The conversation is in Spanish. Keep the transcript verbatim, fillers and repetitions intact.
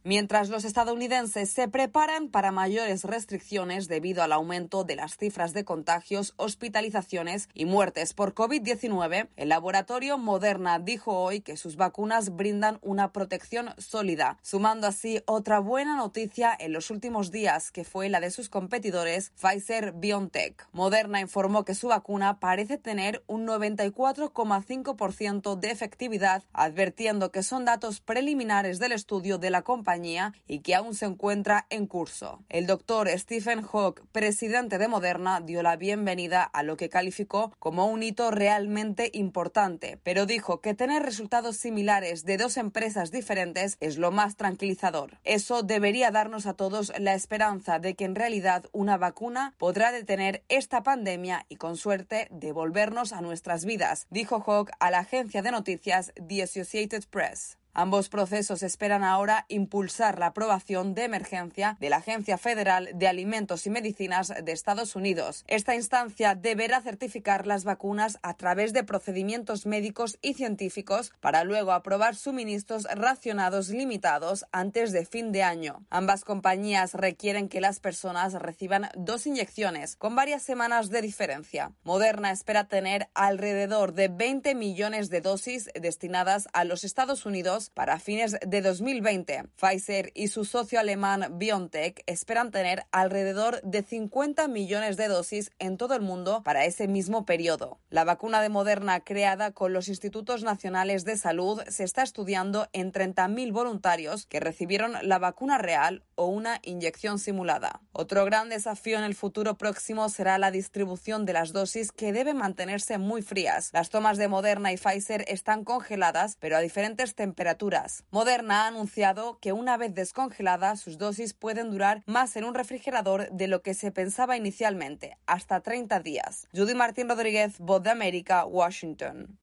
Mientras los estadounidenses se preparan para mayores restricciones debido al aumento de las cifras de contagios, hospitalizaciones y muertes por COVID diecinueve, el laboratorio Moderna dijo hoy que sus vacunas brindan una protección sólida, sumando así otra buena noticia en los últimos días, que fue la de sus competidores Pfizer-BioNTech. Moderna informó que su vacuna parece tener un noventa y cuatro coma cinco por ciento de efectividad, advirtiendo que son datos preliminares del estudio de la compañía y que aún se encuentra en curso. El doctor Stephen Hoge, presidente de Moderna, dio la bienvenida a lo que calificó como un hito realmente importante, pero dijo que tener resultados similares de dos empresas diferentes es lo más tranquilizador. Eso debería darnos a todos la esperanza de que en realidad una vacuna podrá detener esta pandemia y con suerte devolvernos a nuestras vidas, dijo Hoge a la agencia de noticias The Associated Press. Ambos procesos esperan ahora impulsar la aprobación de emergencia de la Agencia Federal de Alimentos y Medicinas de Estados Unidos. Esta instancia deberá certificar las vacunas a través de procedimientos médicos y científicos para luego aprobar suministros racionados limitados antes de fin de año. Ambas compañías requieren que las personas reciban dos inyecciones con varias semanas de diferencia. Moderna espera tener alrededor de veinte millones de dosis destinadas a los Estados Unidos para fines de dos mil veinte. Pfizer y su socio alemán BioNTech esperan tener alrededor de cincuenta millones de dosis en todo el mundo para ese mismo periodo. La vacuna de Moderna, creada con los Institutos Nacionales de Salud, se está estudiando en treinta mil voluntarios que recibieron la vacuna real o una inyección simulada. Otro gran desafío en el futuro próximo será la distribución de las dosis, que deben mantenerse muy frías. Las tomas de Moderna y Pfizer están congeladas, pero a diferentes temperaturas. Moderna ha anunciado que una vez descongeladas, sus dosis pueden durar más en un refrigerador de lo que se pensaba inicialmente, hasta treinta días. Judy Martín Rodríguez, Voz de América, Washington.